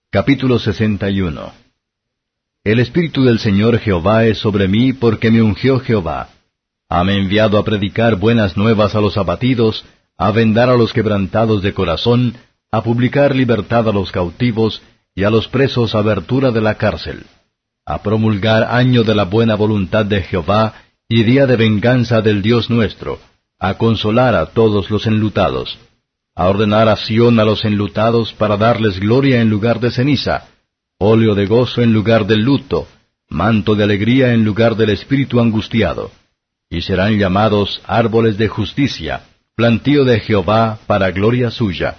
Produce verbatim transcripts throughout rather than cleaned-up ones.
Capítulo sesenta y uno. El Espíritu del Señor Jehová es sobre mí, porque me ungió Jehová. Hame enviado a predicar buenas nuevas a los abatidos, a vendar a los quebrantados de corazón, a publicar libertad a los cautivos, y a los presos abertura de la cárcel, a promulgar año de la buena voluntad de Jehová, y día de venganza del Dios nuestro, a consolar a todos los enlutados, a ordenar a Sión a los enlutados para darles gloria en lugar de ceniza, óleo de gozo en lugar del luto, manto de alegría en lugar del espíritu angustiado. Y serán llamados árboles de justicia, plantío de Jehová para gloria suya.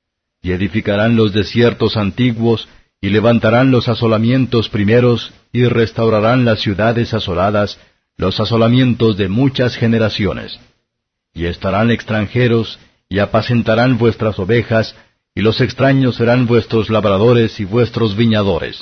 Y edificarán los desiertos antiguos, y levantarán los asolamientos primeros, y restaurarán las ciudades asoladas, los asolamientos de muchas generaciones. Y estarán extranjeros, y apacentarán vuestras ovejas, y los extraños serán vuestros labradores y vuestros viñadores.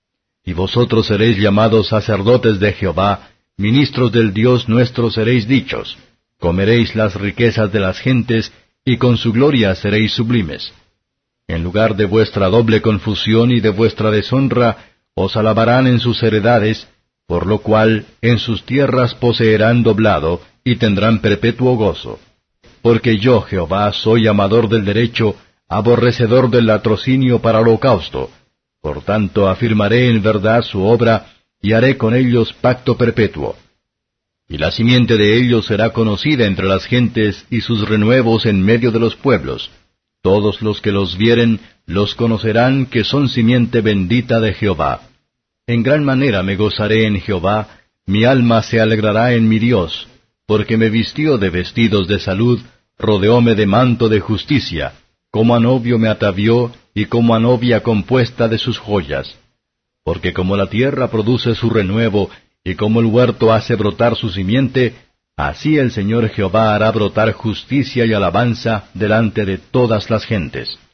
Y vosotros seréis llamados sacerdotes de Jehová, ministros del Dios nuestro seréis dichos. Comeréis las riquezas de las gentes, y con su gloria seréis sublimes. En lugar de vuestra doble confusión y de vuestra deshonra, os alabarán en sus heredades, por lo cual en sus tierras poseerán doblado, y tendrán perpetuo gozo. Porque yo, Jehová, soy amador del derecho, aborrecedor del latrocinio para holocausto. Por tanto afirmaré en verdad su obra, y haré con ellos pacto perpetuo. Y la simiente de ellos será conocida entre las gentes, y sus renuevos en medio de los pueblos. Todos los que los vieren, los conocerán que son simiente bendita de Jehová. En gran manera me gozaré en Jehová, mi alma se alegrará en mi Dios, porque me vistió de vestidos de salud, rodeóme de manto de justicia, como a novio me atavió, y como a novia compuesta de sus joyas. Porque como la tierra produce su renuevo, y como el huerto hace brotar su simiente, así el Señor Jehová hará brotar justicia y alabanza delante de todas las gentes.